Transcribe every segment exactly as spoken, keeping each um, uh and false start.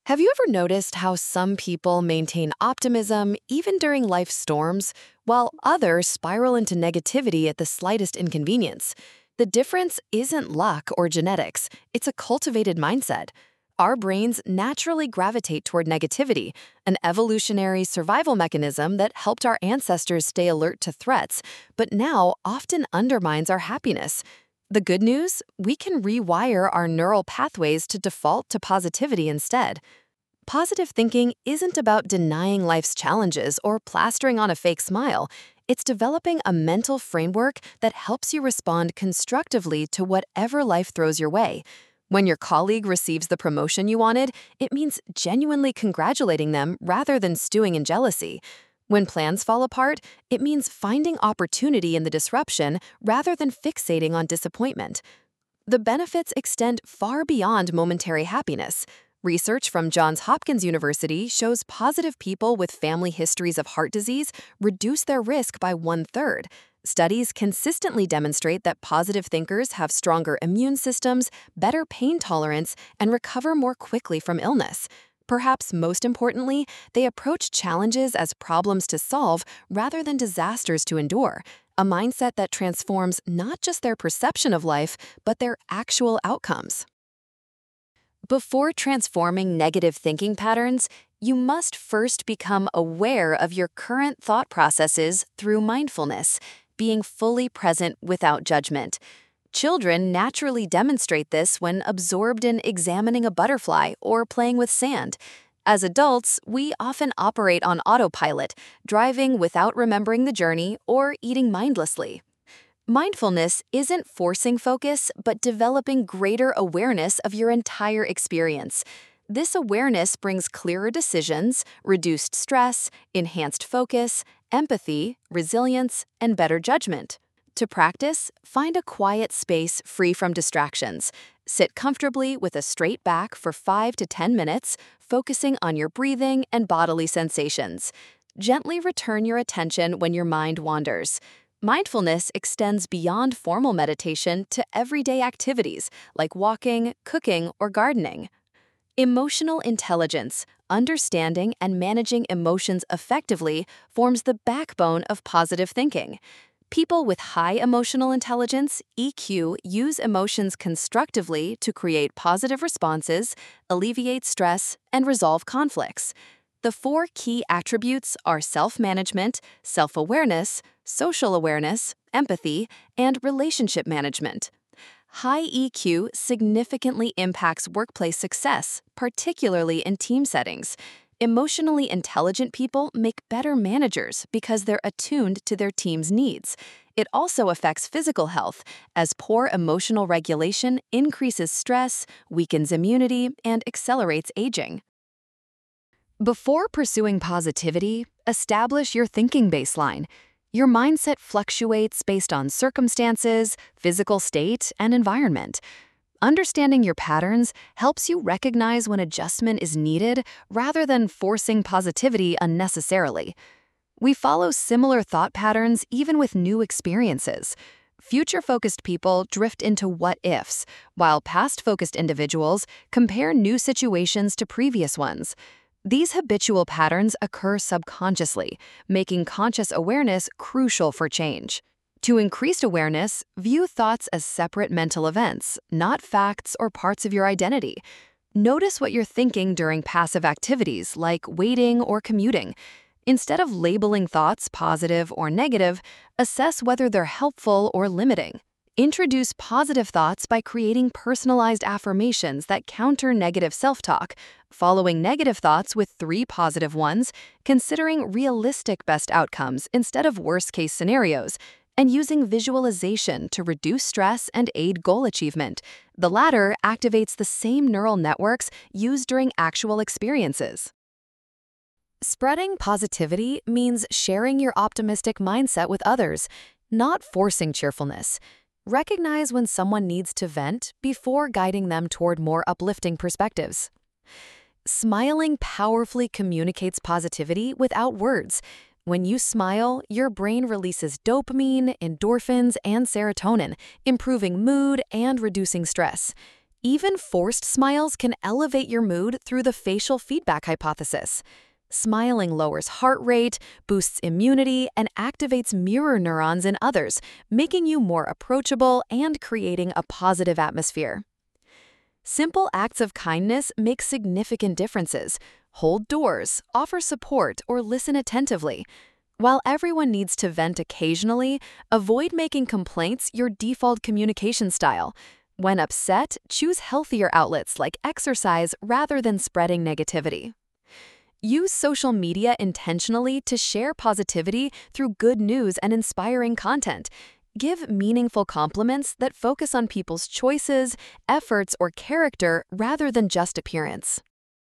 Have you ever noticed how some people maintain optimism even during life's storms, while others spiral into negativity at the slightest inconvenience? The difference isn't luck or genetics, it's a cultivated mindset. Our brains naturally gravitate toward negativity, an evolutionary survival mechanism that helped our ancestors stay alert to threats, but now often undermines our happiness. The good news? We can rewire our neural pathways to default to positivity instead. Positive thinking isn't about denying life's challenges or plastering on a fake smile. It's developing a mental framework that helps you respond constructively to whatever life throws your way. When your colleague receives the promotion you wanted, it means genuinely congratulating them rather than stewing in jealousy. When plans fall apart, it means finding opportunity in the disruption rather than fixating on disappointment. The benefits extend far beyond momentary happiness. Research from Johns Hopkins University shows positive people with family histories of heart disease reduce their risk by one-third. Studies consistently demonstrate that positive thinkers have stronger immune systems, better pain tolerance, and recover more quickly from illness. Perhaps most importantly, they approach challenges as problems to solve rather than disasters to endure, a mindset that transforms not just their perception of life, but their actual outcomes. Before transforming negative thinking patterns, you must first become aware of your current thought processes through mindfulness, being fully present without judgment. Children naturally demonstrate this when absorbed in examining a butterfly or playing with sand. As adults, we often operate on autopilot, driving without remembering the journey or eating mindlessly. Mindfulness isn't forcing focus, but developing greater awareness of your entire experience. This awareness brings clearer decisions, reduced stress, enhanced focus, empathy, resilience, and better judgment. To practice, find a quiet space free from distractions. Sit comfortably with a straight back for five to ten minutes, focusing on your breathing and bodily sensations. Gently return your attention when your mind wanders. Mindfulness extends beyond formal meditation to everyday activities like walking, cooking, or gardening. Emotional intelligence, understanding and managing emotions effectively, forms the backbone of positive thinking. People with high emotional intelligence, E Q, use emotions constructively to create positive responses, alleviate stress, and resolve conflicts. The four key attributes are self-management, self-awareness, social awareness, empathy, and relationship management. High E Q significantly impacts workplace success, particularly in team settings. Emotionally intelligent people make better managers because they're attuned to their team's needs. It also affects physical health, as poor emotional regulation increases stress, weakens immunity, and accelerates aging. Before pursuing positivity, establish your thinking baseline. Your mindset fluctuates based on circumstances, physical state, and environment. Understanding your patterns helps you recognize when adjustment is needed rather than forcing positivity unnecessarily. We follow similar thought patterns even with new experiences. Future-focused people drift into what-ifs, while past-focused individuals compare new situations to previous ones. These habitual patterns occur subconsciously, making conscious awareness crucial for change. To increased awareness, view thoughts as separate mental events, not facts or parts of your identity. Notice what you're thinking during passive activities like waiting or commuting. Instead of labeling thoughts positive or negative, assess whether they're helpful or limiting. Introduce positive thoughts by creating personalized affirmations that counter negative self-talk, following negative thoughts with three positive ones, considering realistic best outcomes instead of worst-case scenarios, and using visualization to reduce stress and aid goal achievement. The latter activates the same neural networks used during actual experiences. Spreading positivity means sharing your optimistic mindset with others, not forcing cheerfulness. Recognize when someone needs to vent before guiding them toward more uplifting perspectives. Smiling powerfully communicates positivity without words. When you smile, your brain releases dopamine, endorphins, and serotonin, improving mood and reducing stress. Even forced smiles can elevate your mood through the facial feedback hypothesis. Smiling lowers heart rate, boosts immunity, and activates mirror neurons in others, making you more approachable and creating a positive atmosphere. Simple acts of kindness make significant differences. Hold doors, offer support, or listen attentively. While everyone needs to vent occasionally, avoid making complaints your default communication style. When upset, choose healthier outlets like exercise rather than spreading negativity. Use social media intentionally to share positivity through good news and inspiring content. Give meaningful compliments that focus on people's choices, efforts, or character rather than just appearance.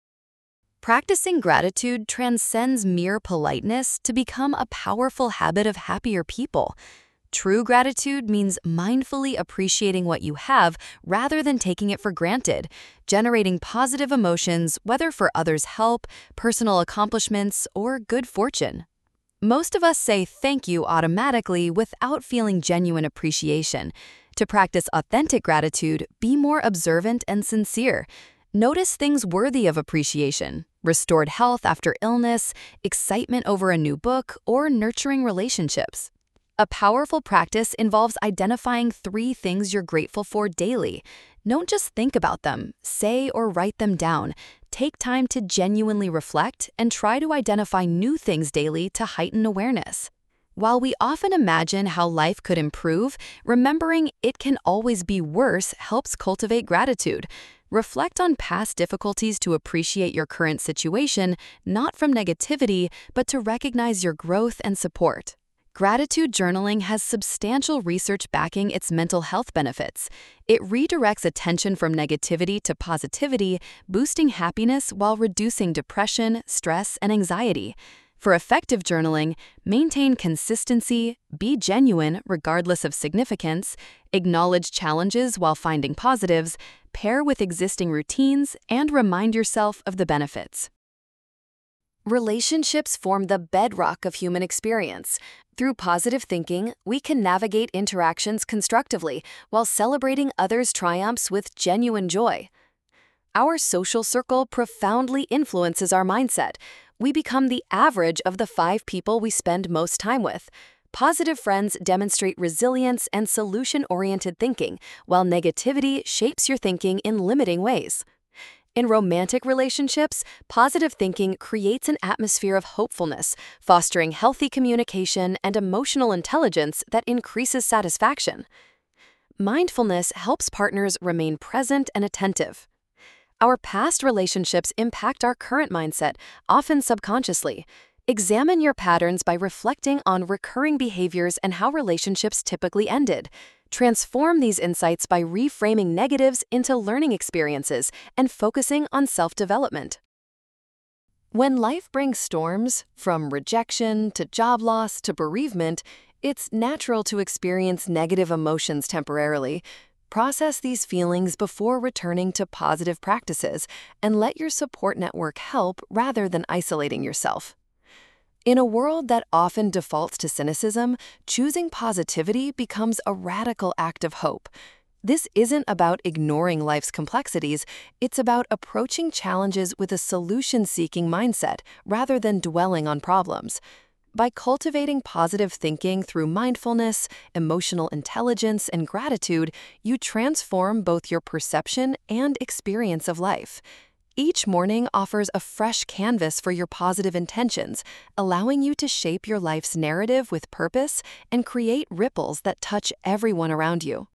Practicing gratitude transcends mere politeness to become a powerful habit of happier people. True gratitude means mindfully appreciating what you have rather than taking it for granted, generating positive emotions whether for others' help, personal accomplishments, or good fortune. Most of us say thank you automatically without feeling genuine appreciation. To practice authentic gratitude, be more observant and sincere. Notice things worthy of appreciation: restored health after illness, excitement over a new book, or nurturing relationships. A powerful practice involves identifying three things you're grateful for daily. Don't just think about them, say or write them down. Take time to genuinely reflect and try to identify new things daily to heighten awareness. While we often imagine how life could improve, remembering it can always be worse helps cultivate gratitude. Reflect on past difficulties to appreciate your current situation, not from negativity, but to recognize your growth and support. Gratitude journaling has substantial research backing its mental health benefits. It redirects attention from negativity to positivity, boosting happiness while reducing depression, stress, and anxiety. For effective journaling, maintain consistency, be genuine regardless of significance, acknowledge challenges while finding positives, pair with existing routines, and remind yourself of the benefits. Relationships form the bedrock of human experience. Through positive thinking, we can navigate interactions constructively while celebrating others' triumphs with genuine joy. Our social circle profoundly influences our mindset. We become the average of the five people we spend most time with. Positive friends demonstrate resilience and solution-oriented thinking, while negativity shapes your thinking in limiting ways. In romantic relationships, positive thinking creates an atmosphere of hopefulness, fostering healthy communication and emotional intelligence that increases satisfaction. Mindfulness helps partners remain present and attentive. Our past relationships impact our current mindset, often subconsciously. Examine your patterns by reflecting on recurring behaviors and how relationships typically ended. Transform these insights by reframing negatives into learning experiences and focusing on self-development. When life brings storms, from rejection to job loss to bereavement, it's natural to experience negative emotions temporarily. Process these feelings before returning to positive practices and let your support network help rather than isolating yourself. In a world that often defaults to cynicism, choosing positivity becomes a radical act of hope. This isn't about ignoring life's complexities, it's about approaching challenges with a solution-seeking mindset rather than dwelling on problems. By cultivating positive thinking through mindfulness, emotional intelligence, and gratitude, you transform both your perception and experience of life. Each morning offers a fresh canvas for your positive intentions, allowing you to shape your life's narrative with purpose and create ripples that touch everyone around you.